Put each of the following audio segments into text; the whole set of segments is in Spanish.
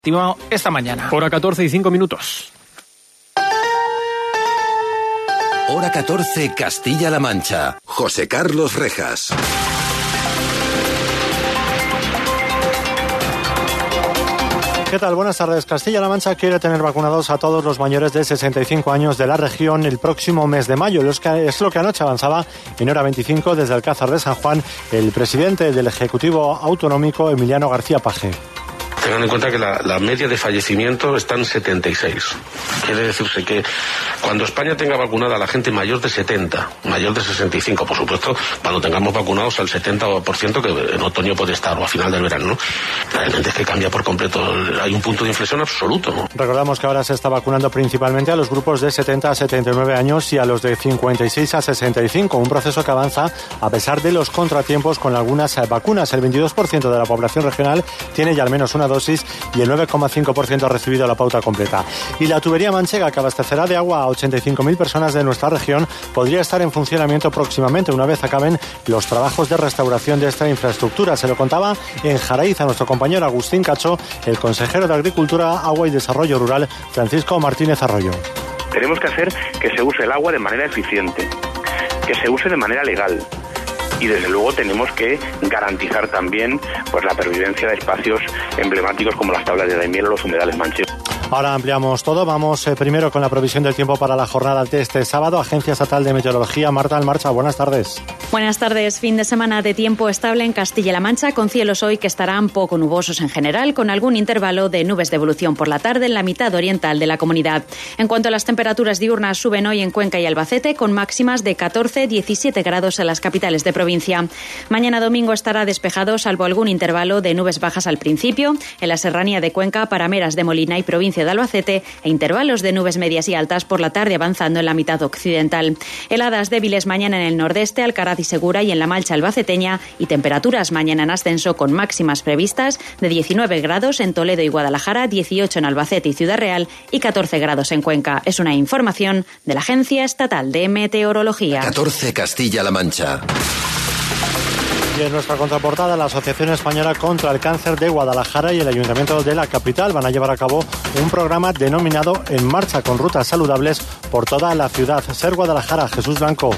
Esta mañana. Hora 14 y 5 minutos. Hora 14, Castilla-La Mancha. José Carlos Rejas. ¿Qué tal? Buenas tardes. Castilla-La Mancha quiere tener vacunados a todos los mayores de 65 años de la región el próximo mes de mayo. Es lo que anoche avanzaba en hora 25 desde Alcázar de San Juan el presidente del Ejecutivo Autonómico, Emiliano García Paje. Tengan en cuenta que la media de fallecimiento está en 76. Quiere decirse que cuando España tenga vacunada a la gente mayor de 70, mayor de 65, por supuesto, cuando tengamos vacunados al 70%, que en otoño puede estar, o a final del verano, ¿no? Realmente es que cambia por completo. Hay un punto de inflexión absoluto, ¿no? Recordamos que ahora se está vacunando principalmente a los grupos de 70 a 79 años y a los de 56 a 65, un proceso que avanza a pesar de los contratiempos con algunas vacunas. El 22% de la población regional tiene ya al menos una dosis y el 9,5% ha recibido la pauta completa. Y la tubería manchega, que abastecerá de agua a 85.000 personas de nuestra región, podría estar en funcionamiento próximamente, una vez acaben los trabajos de restauración de esta infraestructura. Se lo contaba en Jaraiz a nuestro compañero Agustín Cacho, el consejero de Agricultura, Agua y Desarrollo Rural, Francisco Martínez Arroyo. Tenemos que hacer que se use el agua de manera eficiente, que se use de manera legal. Y desde luego tenemos que garantizar también pues la pervivencia de espacios emblemáticos como las tablas de Daimiel o los humedales manchegos. Ahora ampliamos todo. Vamos primero con la previsión del tiempo para la jornada de este sábado. Agencia Estatal de Meteorología, Marta Almarcha, buenas tardes. Buenas tardes. Fin de semana de tiempo estable en Castilla-La Mancha, con cielos hoy que estarán poco nubosos en general, con algún intervalo de nubes de evolución por la tarde en la mitad oriental de la comunidad. En cuanto a las temperaturas diurnas, suben hoy en Cuenca y Albacete, con máximas de 14-17 grados en las capitales de provincia. Mañana domingo estará despejado, salvo algún intervalo de nubes bajas al principio, en la serranía de Cuenca, Parameras de Molina y provincia de Albacete, e intervalos de nubes medias y altas por la tarde avanzando en la mitad occidental. Heladas débiles mañana en el nordeste, Alcaraz y Segura y en la Malcha albaceteña, y temperaturas mañana en ascenso con máximas previstas de 19 grados en Toledo y Guadalajara, 18 en Albacete y Ciudad Real y 14 grados en Cuenca. Es una información de la Agencia Estatal de Meteorología. 14, Castilla-La Mancha. Y en nuestra contraportada, la Asociación Española contra el Cáncer de Guadalajara y el Ayuntamiento de la capital van a llevar a cabo un programa denominado En Marcha, con rutas saludables por toda la ciudad. Ser Guadalajara, Jesús Blanco.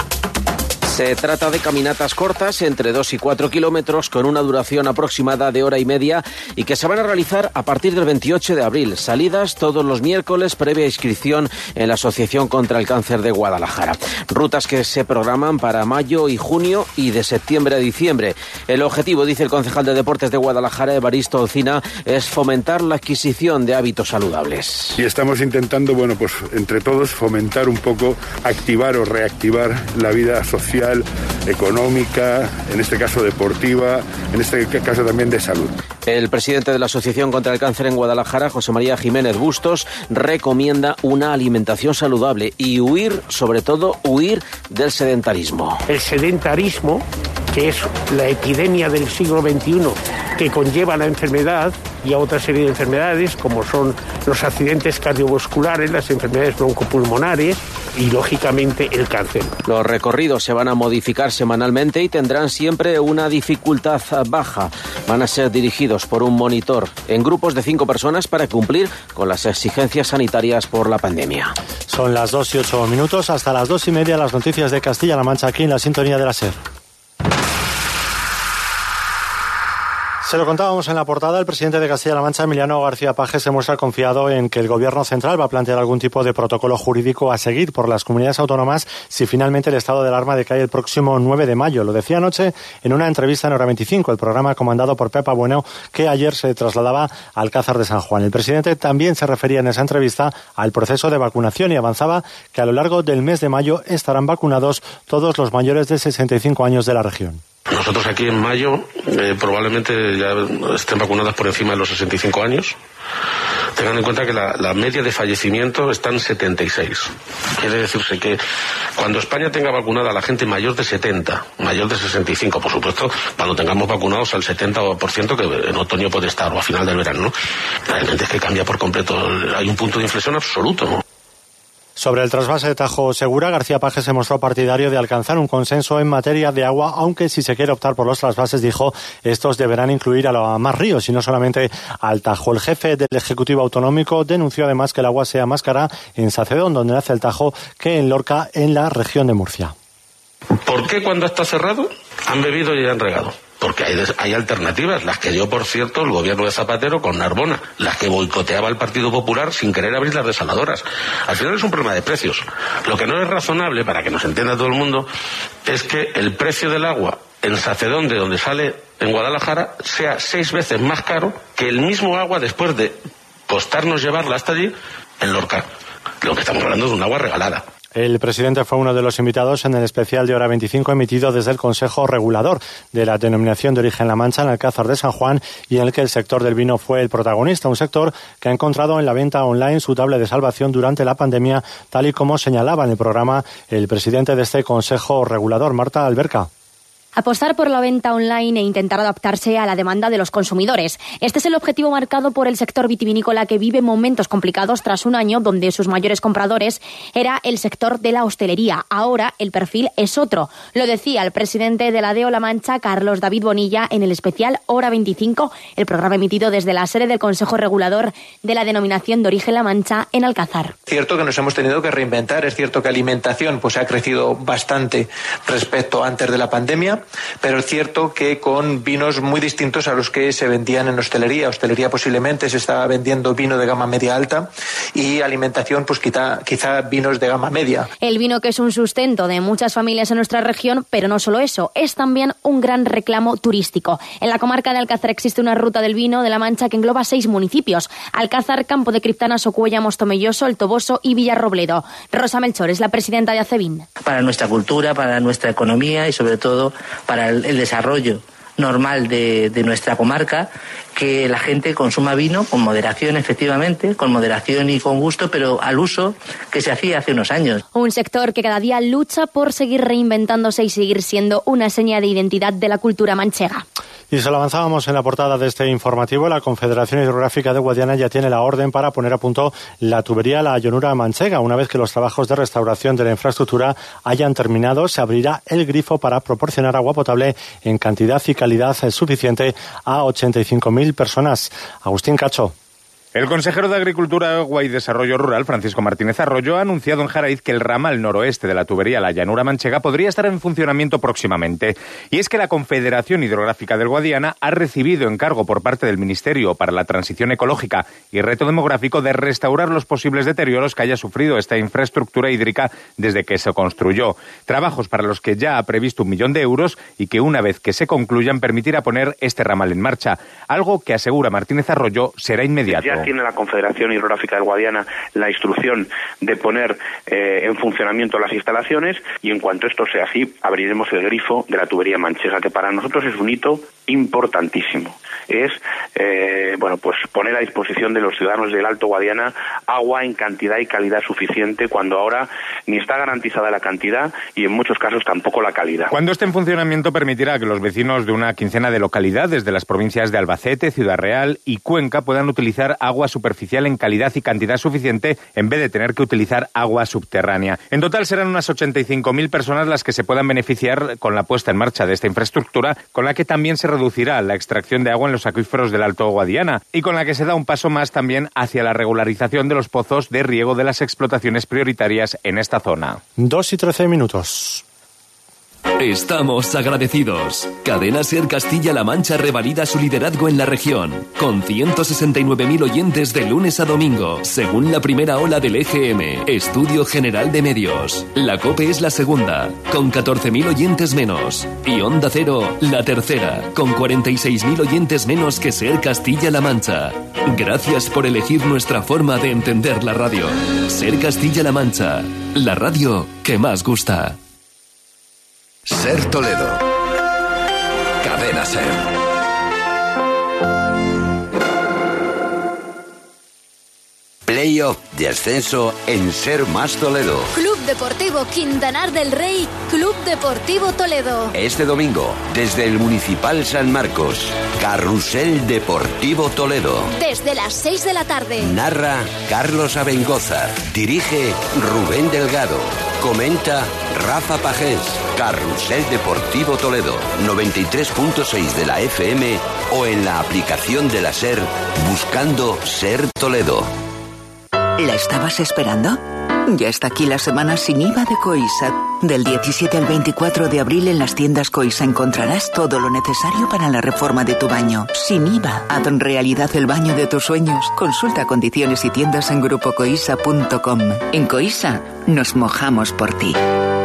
Se trata de caminatas cortas, entre 2 y 4 kilómetros, con una duración aproximada de hora y media y que se van a realizar a partir del 28 de abril. Salidas todos los miércoles, previa inscripción en la Asociación contra el Cáncer de Guadalajara. Rutas que se programan para mayo y junio y de septiembre a diciembre. El objetivo, dice el concejal de Deportes de Guadalajara, Evaristo Olcina, es fomentar la adquisición de hábitos saludables. Y estamos intentando, pues entre todos fomentar un poco, activar o reactivar la vida social, económica, en este caso deportiva, en este caso también de salud. El presidente de la Asociación contra el Cáncer en Guadalajara, José María Jiménez Bustos, recomienda una alimentación saludable y sobre todo huir del sedentarismo. El sedentarismo, que es la epidemia del siglo XXI, que conlleva la enfermedad y a otra serie de enfermedades, como son los accidentes cardiovasculares, las enfermedades broncopulmonares y, lógicamente, el cáncer. Los recorridos se van a modificar semanalmente y tendrán siempre una dificultad baja. Van a ser dirigidos por un monitor en grupos de 5 personas para cumplir con las exigencias sanitarias por la pandemia. Son las 2 y 8 minutos. Hasta las 2:30 las noticias de Castilla-La Mancha aquí en la sintonía de la SER. Se lo contábamos en la portada, el presidente de Castilla-La Mancha, Emiliano García Paje, se muestra confiado en que el Gobierno central va a plantear algún tipo de protocolo jurídico a seguir por las comunidades autónomas si finalmente el estado de alarma decae el próximo 9 de mayo. Lo decía anoche en una entrevista en Hora 25, el programa comandado por Pepa Bueno, que ayer se trasladaba a Alcázar de San Juan. El presidente también se refería en esa entrevista al proceso de vacunación y avanzaba que a lo largo del mes de mayo estarán vacunados todos los mayores de 65 años de la región. Nosotros aquí en mayo probablemente ya estén vacunadas por encima de los 65 años. Tengan en cuenta que la media de fallecimiento está en 76. Quiere decirse que cuando España tenga vacunada a la gente mayor de 70, mayor de 65, por supuesto, cuando tengamos vacunados al 70%, que en otoño puede estar, o a final del verano, ¿no? Realmente es que cambia por completo. Hay un punto de inflexión absoluto, ¿no? Sobre el trasvase de Tajo Segura, García Paje se mostró partidario de alcanzar un consenso en materia de agua, aunque si se quiere optar por los trasvases, dijo, estos deberán incluir a más ríos y no solamente al Tajo. El jefe del Ejecutivo Autonómico denunció además que el agua sea más cara en Sacedón, donde nace el Tajo, que en Lorca, en la región de Murcia. ¿Por qué cuando está cerrado han bebido y han regado? Porque hay alternativas, las que dio, por cierto, el gobierno de Zapatero con Narbona, las que boicoteaba el Partido Popular sin querer abrir las desaladoras. Al final es un problema de precios. Lo que no es razonable, para que nos entienda todo el mundo, es que el precio del agua en Sacedón, de donde sale en Guadalajara, sea 6 veces más caro que el mismo agua después de costarnos llevarla hasta allí en Lorca. Lo que estamos hablando es de un agua regalada. El presidente fue uno de los invitados en el especial de Hora 25 emitido desde el Consejo Regulador de la Denominación de Origen La Mancha en Alcázar de San Juan, y en el que el sector del vino fue el protagonista, un sector que ha encontrado en la venta online su tabla de salvación durante la pandemia, tal y como señalaba en el programa el presidente de este Consejo Regulador, Marta Alberca. Apostar por la venta online e intentar adaptarse a la demanda de los consumidores. Este es el objetivo marcado por el sector vitivinícola, que vive momentos complicados tras un año donde sus mayores compradores era el sector de la hostelería. Ahora el perfil es otro. Lo decía el presidente de la DEO La Mancha, Carlos David Bonilla, en el especial Hora 25, el programa emitido desde la sede del Consejo Regulador de la Denominación de Origen La Mancha en Alcázar. Cierto que nos hemos tenido que reinventar, es cierto que alimentación pues ha crecido bastante respecto a antes de la pandemia, pero es cierto que con vinos muy distintos a los que se vendían en hostelería. Hostelería posiblemente se estaba vendiendo vino de gama media alta, y alimentación pues quizá vinos de gama media. El vino, que es un sustento de muchas familias en nuestra región, pero no solo eso, es también un gran reclamo turístico. En la comarca de Alcázar existe una ruta del vino de La Mancha que engloba 6 municipios: Alcázar, Campo de Criptana, Socuella, Mostomelloso, El Toboso y Villarrobledo. Rosa Melchor es la presidenta de ACEVIN. Para nuestra cultura, para nuestra economía y sobre todo para el desarrollo normal de nuestra comarca, que la gente consuma vino con moderación, efectivamente, con moderación y con gusto, pero al uso que se hacía hace unos años. Un sector que cada día lucha por seguir reinventándose y seguir siendo una seña de identidad de la cultura manchega. Y se lo avanzábamos en la portada de este informativo. La Confederación Hidrográfica de Guadiana ya tiene la orden para poner a punto la tubería La Llanura Manchega. Una vez que los trabajos de restauración de la infraestructura hayan terminado, se abrirá el grifo para proporcionar agua potable en cantidad y calidad suficiente a 85.000 personas. Agustín Cacho. El consejero de Agricultura, Agua y Desarrollo Rural, Francisco Martínez Arroyo, ha anunciado en Jaraiz que el ramal noroeste de la tubería La Llanura Manchega podría estar en funcionamiento próximamente. Y es que la Confederación Hidrográfica del Guadiana ha recibido encargo por parte del Ministerio para la Transición Ecológica y Reto Demográfico de restaurar los posibles deterioros que haya sufrido esta infraestructura hídrica desde que se construyó. Trabajos para los que ya ha previsto 1 millón de euros y que, una vez que se concluyan, permitirá poner este ramal en marcha. Algo que, asegura Martínez Arroyo, será inmediato. Tiene la Confederación Hidrográfica del Guadiana la instrucción de poner en funcionamiento las instalaciones, y en cuanto esto sea así, abriremos el grifo de la tubería manchega, que para nosotros es un hito importantísimo. Es pues poner a disposición de los ciudadanos del Alto Guadiana agua en cantidad y calidad suficiente, cuando ahora ni está garantizada la cantidad y en muchos casos tampoco la calidad. Cuando esté en funcionamiento, permitirá que los vecinos de una quincena de localidades de las provincias de Albacete, Ciudad Real y Cuenca puedan utilizar agua superficial en calidad y cantidad suficiente, en vez de tener que utilizar agua subterránea. En total serán unas 85.000 personas las que se puedan beneficiar con la puesta en marcha de esta infraestructura, con la que también se reducirá la extracción de agua en los acuíferos del Alto Guadiana y con la que se da un paso más también hacia la regularización de los pozos de riego de las explotaciones prioritarias en esta zona. 2:13. Estamos agradecidos. Cadena SER Castilla-La Mancha revalida su liderazgo en la región, con 169.000 oyentes de lunes a domingo, según la primera ola del EGM, Estudio General de Medios. La COPE es la segunda, con 14.000 oyentes menos. Y Onda Cero, la tercera, con 46.000 oyentes menos que SER Castilla-La Mancha. Gracias por elegir nuestra forma de entender la radio. SER Castilla-La Mancha, la radio que más gusta. SER Toledo. Cadena SER. Playoff de ascenso en Ser Más Toledo. Club Deportivo Quintanar del Rey, Club Deportivo Toledo. Este domingo, desde el Municipal San Marcos, Carrusel Deportivo Toledo. Desde las 6 de la tarde. Narra Carlos Abengoza. Dirige Rubén Delgado. Comenta Rafa Pajés. Carrusel Deportivo Toledo, 93.6 de la FM o en la aplicación de la SER, buscando Ser Toledo. ¿La estabas esperando? Ya está aquí la semana sin IVA de Coisa. Del 17 al 24 de abril en las tiendas Coisa encontrarás todo lo necesario para la reforma de tu baño. Sin IVA, haz realidad el baño de tus sueños. Consulta condiciones y tiendas en grupocoisa.com. En Coisa, nos mojamos por ti.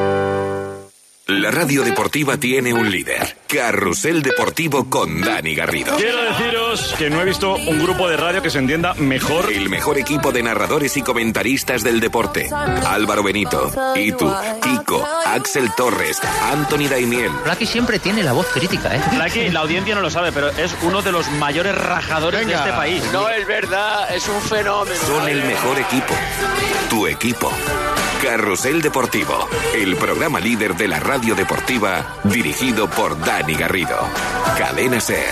La radio deportiva tiene un líder. Carrusel Deportivo con Dani Garrido. Quiero deciros que no he visto un grupo de radio que se entienda mejor. El mejor equipo de narradores y comentaristas del deporte. Álvaro Benito, Itu, Kiko, Axel Torres, Anthony Daimiel. Blackie siempre tiene la voz crítica, ¿eh? Blackie, la audiencia no lo sabe, pero es uno de los mayores rajadores de este país. No es verdad, es un fenómeno. Son el mejor equipo. Tu equipo. Carrusel Deportivo, el programa líder de la radio deportiva, dirigido por Dani Garrido. Cadena SER.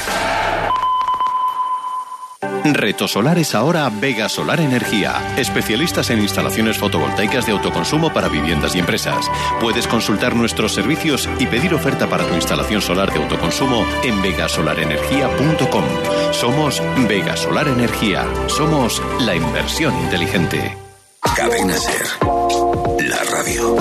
Reto Solar es ahora Vega Solar Energía, especialistas en instalaciones fotovoltaicas de autoconsumo para viviendas y empresas. Puedes consultar nuestros servicios y pedir oferta para tu instalación solar de autoconsumo en vegasolarenergia.com. Somos Vega Solar Energía. Somos la inversión inteligente. Cadena SER. La radio.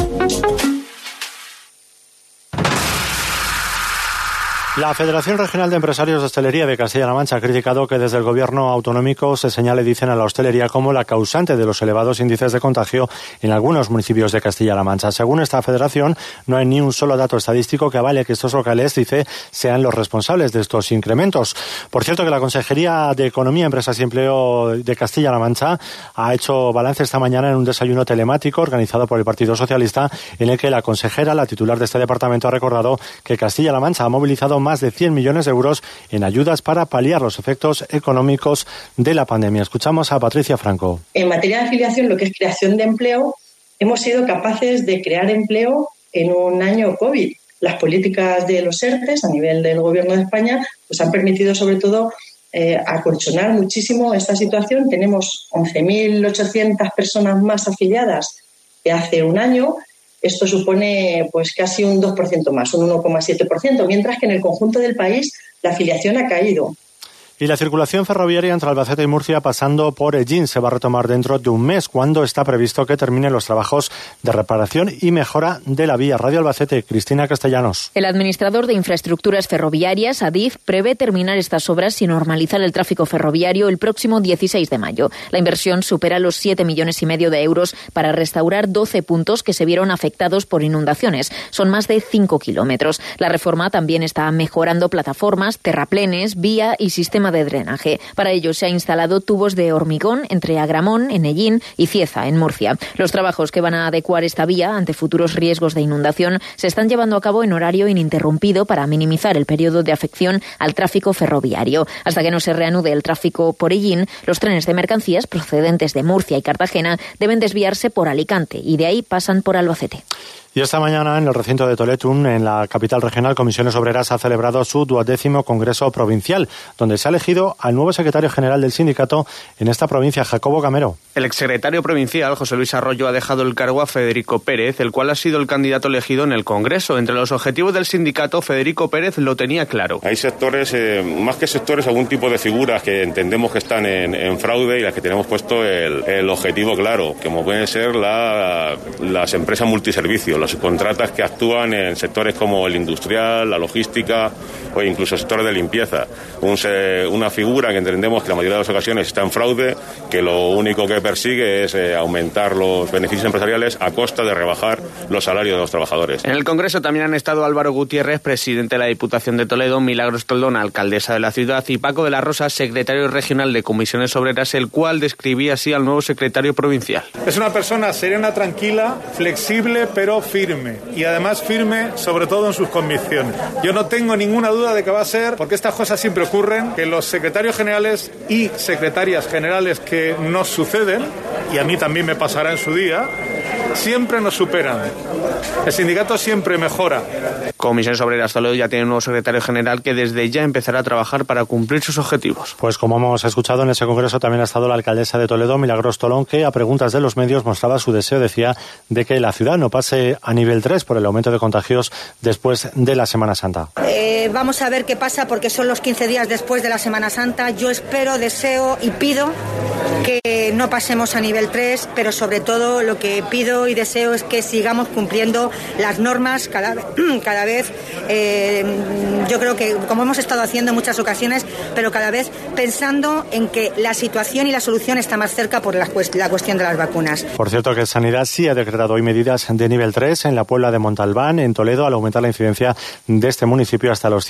La Federación Regional de Empresarios de Hostelería de Castilla-La Mancha ha criticado que desde el gobierno autonómico se señale, dicen, a la hostelería como la causante de los elevados índices de contagio en algunos municipios de Castilla-La Mancha. Según esta federación, no hay ni un solo dato estadístico que avale que estos locales, dice, sean los responsables de estos incrementos. Por cierto, que la Consejería de Economía, Empresas y Empleo de Castilla-La Mancha ha hecho balance esta mañana en un desayuno telemático organizado por el Partido Socialista, en el que la consejera, la titular de este departamento, ha recordado que Castilla-La Mancha ha movilizado más de 100 millones de euros en ayudas para paliar los efectos económicos de la pandemia. Escuchamos a Patricia Franco. En materia de afiliación, lo que es creación de empleo, hemos sido capaces de crear empleo en un año COVID. Las políticas de los ERTEs a nivel del Gobierno de España pues han permitido sobre todo acolchonar muchísimo esta situación. Tenemos 11.800 personas más afiliadas que hace un año. Esto supone pues casi un 2% más, un 1,7%, mientras que en el conjunto del país la afiliación ha caído. Y la circulación ferroviaria entre Albacete y Murcia pasando por Ellín se va a retomar dentro de un mes, cuando está previsto que terminen los trabajos de reparación y mejora de la vía. Radio Albacete, Cristina Castellanos. El administrador de infraestructuras ferroviarias, Adif, prevé terminar estas obras y normalizar el tráfico ferroviario el próximo 16 de mayo. La inversión supera los 7,5 millones de euros para restaurar 12 puntos que se vieron afectados por inundaciones. Son más de 5 kilómetros. La reforma también está mejorando plataformas, terraplenes, vía y sistema de drenaje. Para ello se ha instalado tubos de hormigón entre Agramón, en Ellín, y Cieza, en Murcia. Los trabajos que van a adecuar esta vía ante futuros riesgos de inundación se están llevando a cabo en horario ininterrumpido para minimizar el periodo de afección al tráfico ferroviario. Hasta que no se reanude el tráfico por Ellín, los trenes de mercancías procedentes de Murcia y Cartagena deben desviarse por Alicante y de ahí pasan por Albacete. Y esta mañana, en el recinto de Toletun, en la capital regional, Comisiones Obreras ha celebrado su 12º Congreso Provincial, donde se ha elegido al nuevo secretario general del sindicato en esta provincia, Jacobo Gamero. El exsecretario provincial, José Luis Arroyo, ha dejado el cargo a Federico Pérez, el cual ha sido el candidato elegido en el Congreso. Entre los objetivos del sindicato, Federico Pérez lo tenía claro. Hay sectores, más que sectores, algún tipo de figuras que entendemos que están en fraude y las que tenemos puesto el objetivo claro, como pueden ser las empresas multiservicios, las subcontratas que actúan en sectores como el industrial, la logística o incluso sectores de limpieza. Una figura que entendemos que la mayoría de las ocasiones está en fraude, que lo único que persigue es aumentar los beneficios empresariales a costa de rebajar los salarios de los trabajadores. En el Congreso también han estado Álvaro Gutiérrez, presidente de la Diputación de Toledo, Milagros Toldón, alcaldesa de la ciudad, y Paco de la Rosa, secretario regional de Comisiones Obreras, el cual describía así al nuevo secretario provincial. Es una persona serena, tranquila, flexible, pero firme. Y además firme sobre todo en sus convicciones. Yo no tengo ninguna duda duda de que va a ser, porque estas cosas siempre ocurren, que los secretarios generales y secretarias generales que nos suceden, y a mí también me pasará en su día, siempre nos superan. El sindicato siempre mejora. Comisiones Obreras Toledo ya tiene un nuevo secretario general que desde ya empezará a trabajar para cumplir sus objetivos. Pues como hemos escuchado, en ese congreso también ha estado la alcaldesa de Toledo, Milagros Tolón, que a preguntas de los medios mostraba su deseo, decía, de que la ciudad no pase a nivel 3 por el aumento de contagios después de la Semana Santa. Vamos a ver qué pasa, porque son los 15 días después de la Semana Santa. Yo espero, deseo y pido que no pasemos a nivel 3, pero sobre todo lo que pido y deseo es que sigamos cumpliendo las normas cada vez. Yo creo que, como hemos estado haciendo en muchas ocasiones, pero cada vez pensando en que la situación y la solución está más cerca por la cuestión de las vacunas. Por cierto, que Sanidad sí ha decretado hoy medidas de nivel 3 en la Puebla de Montalbán, en Toledo, al aumentar la incidencia de este municipio hasta los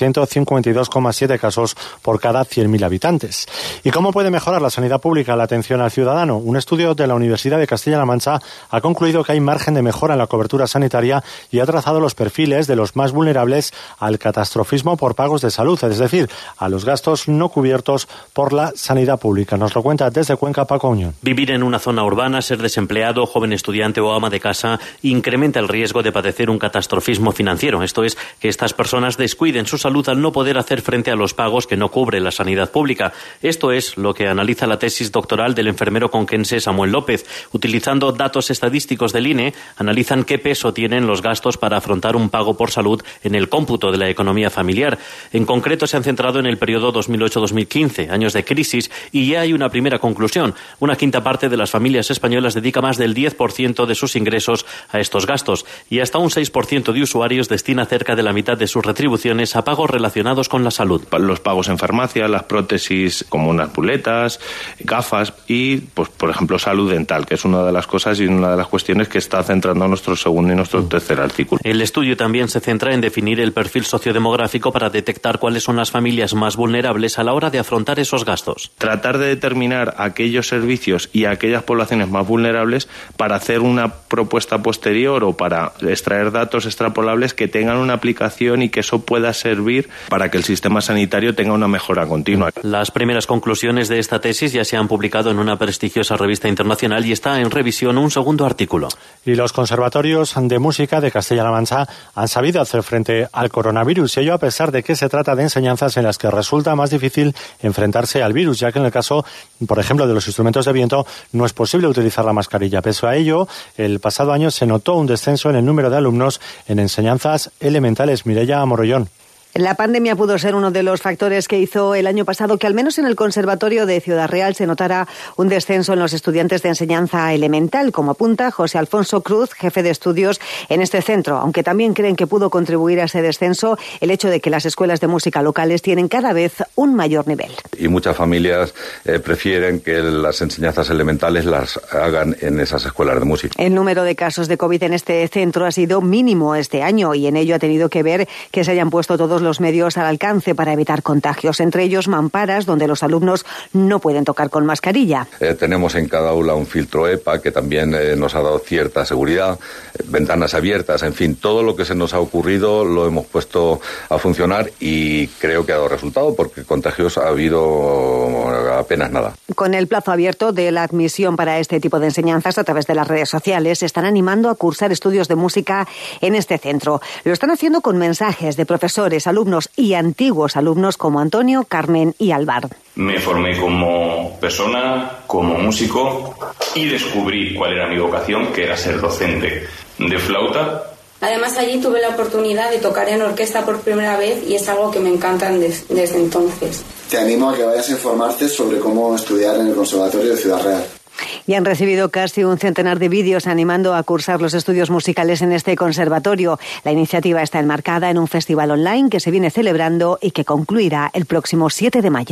152,7 casos por cada 100.000 habitantes. ¿Y cómo puede mejorar la sanidad pública la atención al ciudadano? Un estudio de la Universidad de Castilla-La Mancha ha concluido que hay margen de mejora en la cobertura sanitaria y ha trazado los perfiles de los más vulnerables al catastrofismo por pagos de salud, es decir, a los gastos no cubiertos por la sanidad pública. Nos lo cuenta desde Cuenca Paco Unión. Vivir en una zona urbana, ser desempleado, joven estudiante o ama de casa incrementa el riesgo de padecer un catastrofismo financiero. Esto es, que estas personas descuiden su salud al no poder hacer frente a los pagos que no cubre la sanidad pública. Esto es lo que analiza la tesis doctoral del enfermero conquense Samuel López. Utilizando datos estadísticos del INE, analizan qué peso tienen los gastos para afrontar un pago por salud en el cómputo de la economía familiar. En concreto, se han centrado en el periodo 2008-2015, años de crisis, y ya hay una primera conclusión. Una quinta parte de las familias españolas dedica más del 10% de sus ingresos a estos gastos, y hasta un 6% de usuarios destina cerca de la mitad de sus retribuciones a pagos relacionados con la salud. Los pagos en farmacia, las prótesis como unas muletas, gafas y, pues, por ejemplo, salud dental, que es una de las cosas y una de las cuestiones que está centrando nuestro segundo y nuestro tercer artículo. El estudio también se centra en definir el perfil sociodemográfico para detectar cuáles son las familias más vulnerables a la hora de afrontar esos gastos. Tratar de determinar aquellos servicios y aquellas poblaciones más vulnerables para hacer una propuesta posterior o para extraer datos extrapolables que tengan una aplicación y que eso pueda servir para que el sistema sanitario tenga una mejora continua. Las primeras conclusiones de esta tesis ya se han publicado en una prestigiosa revista internacional y está en revisión un segundo artículo. Y los conservatorios de música de Castilla-La Mancha han sabido hacer frente al coronavirus, y ello a pesar de que se trata de enseñanzas en las que resulta más difícil enfrentarse al virus, ya que en el caso, por ejemplo, de los instrumentos de viento, no es posible utilizar la mascarilla. Pese a ello, el pasado año se notó un descenso en el número de alumnos en enseñanzas elementales. Mireia Morollón. La pandemia pudo ser uno de los factores que hizo el año pasado que al menos en el Conservatorio de Ciudad Real se notara un descenso en los estudiantes de enseñanza elemental, como apunta José Alfonso Cruz, jefe de estudios en este centro, aunque también creen que pudo contribuir a ese descenso el hecho de que las escuelas de música locales tienen cada vez un mayor nivel. Y muchas familias prefieren que las enseñanzas elementales las hagan en esas escuelas de música. El número de casos de COVID en este centro ha sido mínimo este año y en ello ha tenido que ver que se hayan puesto todos los medios al alcance para evitar contagios, entre ellos mamparas donde los alumnos no pueden tocar con mascarilla. Tenemos en cada aula un filtro EPA que también nos ha dado cierta seguridad, ventanas abiertas, en fin, todo lo que se nos ha ocurrido lo hemos puesto a funcionar y creo que ha dado resultado porque contagios ha habido apenas nada. Con el plazo abierto de la admisión para este tipo de enseñanzas a través de las redes sociales, se están animando a cursar estudios de música en este centro. Lo están haciendo con mensajes de profesores, alumnos y antiguos alumnos como Antonio, Carmen y Alvar. Me formé como persona, como músico y descubrí cuál era mi vocación, que era ser docente de flauta. Además, allí tuve la oportunidad de tocar en orquesta por primera vez y es algo que me encanta desde entonces. Te animo a que vayas a informarte sobre cómo estudiar en el Conservatorio de Ciudad Real. Y han recibido casi un centenar de vídeos animando a cursar los estudios musicales en este conservatorio. La iniciativa está enmarcada en un festival online que se viene celebrando y que concluirá el próximo 7 de mayo.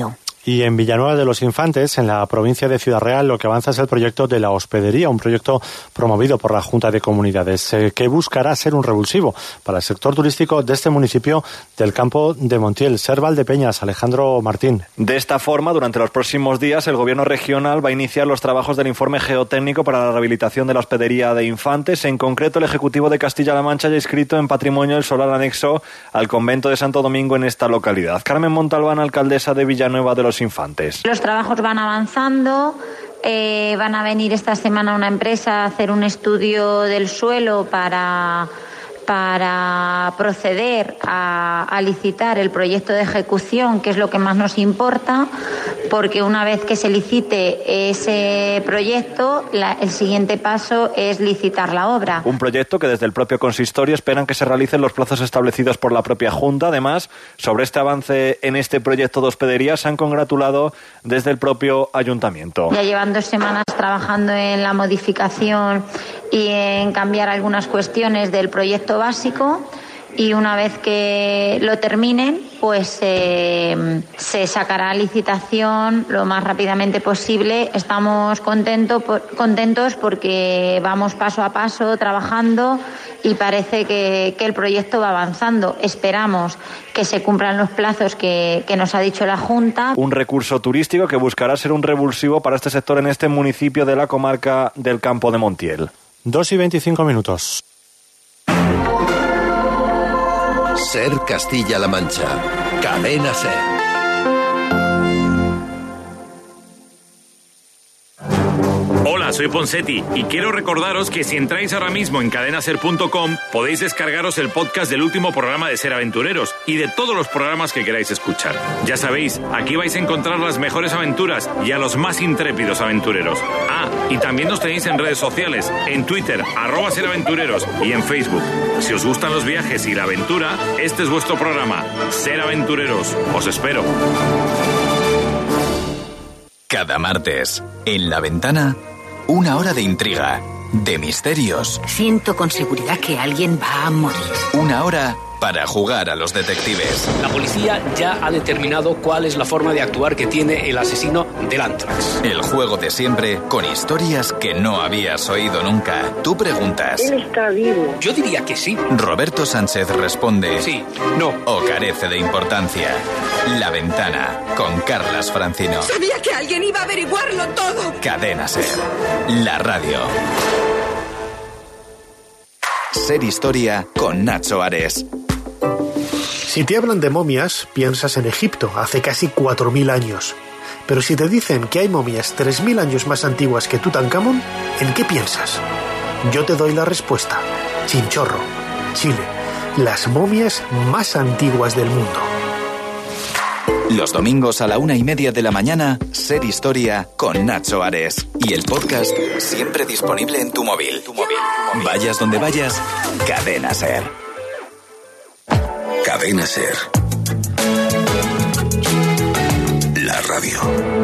Y en Villanueva de los Infantes, en la provincia de Ciudad Real, lo que avanza es el proyecto de la hospedería, un proyecto promovido por la Junta de Comunidades, que buscará ser un revulsivo para el sector turístico de este municipio del campo de Montiel. Ser Valdepeñas, Alejandro Martín. De esta forma, durante los próximos días, el Gobierno regional va a iniciar los trabajos del informe geotécnico para la rehabilitación de la hospedería de Infantes. En concreto, el Ejecutivo de Castilla-La Mancha ya ha inscrito en patrimonio el solar anexo al convento de Santo Domingo en esta localidad. Carmen Montalbán, alcaldesa de Villanueva de los Infantes. Los trabajos van avanzando, van a venir esta semana una empresa a hacer un estudio del suelo para proceder a licitar el proyecto de ejecución, que es lo que más nos importa, porque una vez que se licite ese proyecto, el siguiente paso es licitar la obra. Un proyecto que desde el propio consistorio esperan que se realicen los plazos establecidos por la propia Junta. Además, sobre este avance en este proyecto de hospedería se han congratulado desde el propio ayuntamiento. Ya llevan 2 semanas trabajando en la modificación y en cambiar algunas cuestiones del proyecto básico, y una vez que lo terminen, pues se sacará a licitación lo más rápidamente posible. Estamos contentos porque vamos paso a paso trabajando y parece que el proyecto va avanzando. Esperamos que se cumplan los plazos que nos ha dicho la Junta. Un recurso turístico que buscará ser un revulsivo para este sector en este municipio de la comarca del Campo de Montiel. 2:25. Ser Castilla-La Mancha. Cadena Ser. Hola, soy Ponseti y quiero recordaros que si entráis ahora mismo en cadenaser.com podéis descargaros el podcast del último programa de Ser Aventureros y de todos los programas que queráis escuchar. Ya sabéis, aquí vais a encontrar las mejores aventuras y a los más intrépidos aventureros. Ah, y también nos tenéis en redes sociales, en Twitter, @seraventureros, y en Facebook. Si os gustan los viajes y la aventura, este es vuestro programa, Ser Aventureros. Os espero. Cada martes, en La Ventana, 1 hora de intriga, de misterios. Siento con seguridad que alguien va a morir. 1 hora para jugar a los detectives. La policía ya ha determinado cuál es la forma de actuar que tiene el asesino del Anthrax. El juego de siempre, con historias que no habías oído nunca. Tú preguntas. Él está vivo. Yo diría que sí. Roberto Sánchez responde. Sí, no. O carece de importancia. La Ventana, con Carlas Francino. Sabía que alguien iba a averiguarlo todo. Cadena Ser, la radio. Ser Historia con Nacho Ares. Si te hablan de momias, piensas en Egipto, hace casi 4.000 años. Pero si te dicen que hay momias 3.000 años más antiguas que Tutankamón, ¿en qué piensas? Yo te doy la respuesta. Chinchorro, Chile. Las momias más antiguas del mundo. Los domingos a la 1:30 de la mañana, Ser Historia con Nacho Ares. Y el podcast siempre disponible en tu móvil. Vayas donde vayas, Cadena Ser. Cadena Ser. La radio.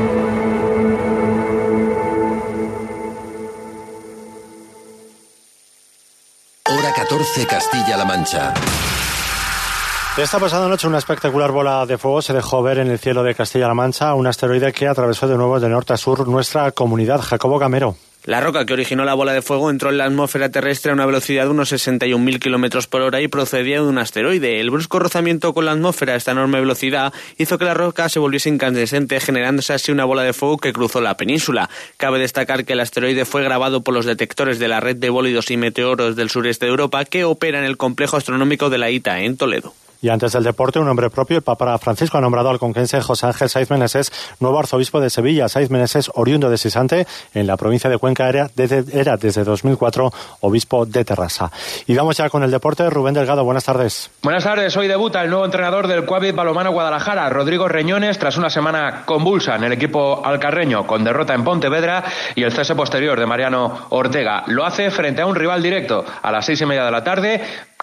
Hora 14, Castilla-La Mancha. Esta pasada noche una espectacular bola de fuego se dejó ver en el cielo de Castilla-La Mancha, un asteroide que atravesó de nuevo de norte a sur nuestra comunidad. Jacobo Gamero. La roca que originó la bola de fuego entró en la atmósfera terrestre a una velocidad de unos 61.000 kilómetros por hora y procedía de un asteroide. El brusco rozamiento con la atmósfera a esta enorme velocidad hizo que la roca se volviese incandescente, generándose así una bola de fuego que cruzó la península. Cabe destacar que el asteroide fue grabado por los detectores de la red de bólidos y meteoros del sureste de Europa que opera en el complejo astronómico de la ITA en Toledo. Y antes del deporte, un hombre propio, el Papa Francisco ha nombrado al conquense José Ángel Saiz Meneses nuevo arzobispo de Sevilla. Saiz Meneses, oriundo de Sisante, en la provincia de Cuenca, era desde 2004 obispo de Terrassa. Y vamos ya con el deporte. Rubén Delgado, buenas tardes. Buenas tardes. Hoy debuta el nuevo entrenador del Coavit Balonmano Guadalajara, Rodrigo Reñones, tras una semana convulsa en el equipo alcarreño, con derrota en Pontevedra y el cese posterior de Mariano Ortega. Lo hace frente a un rival directo a las 6:30 de la tarde,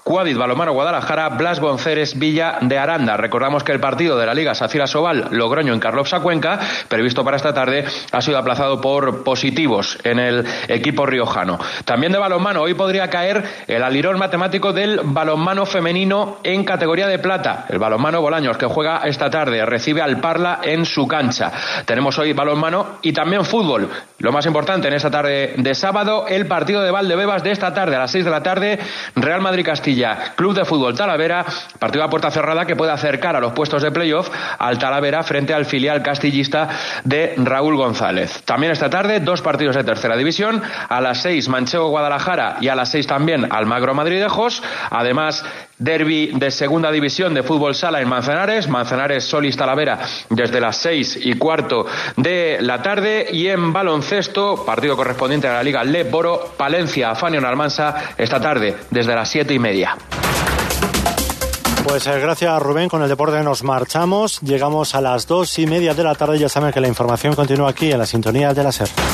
Cuadit Balonmano Guadalajara, Blas Bonceres Villa de Aranda. Recordamos que el partido de la Liga Safira Sobal Logroño en Karlovsa Cuenca, previsto para esta tarde, ha sido aplazado por positivos en el equipo riojano. También de balonmano, hoy podría caer el alirón matemático del balonmano femenino en categoría de plata. El balonmano Bolaños, que juega esta tarde, recibe al Parla en su cancha. Tenemos hoy balonmano y también fútbol. Lo más importante en esta tarde de sábado, el partido de Valdebebas de esta tarde a las 6 de la tarde, Real Madrid-Castilla, Club de Fútbol Talavera, partido a puerta cerrada que puede acercar a los puestos de playoff al Talavera frente al filial castillista de Raúl González. También esta tarde, 2 partidos de tercera división, a las 6 Manchego-Guadalajara y a las 6 también Almagro-Madridejos, además derbi de segunda división de fútbol sala en Manzanares, Solís Talavera desde las 6:15 de la tarde, y en baloncesto, partido correspondiente a la Liga Leboro, Palencia Afanio Almansa esta tarde desde las 7:30. Pues gracias, Rubén. Con el deporte nos marchamos. Llegamos a las 2:30 de la tarde. Ya saben que la información continúa aquí en la sintonía de la SER.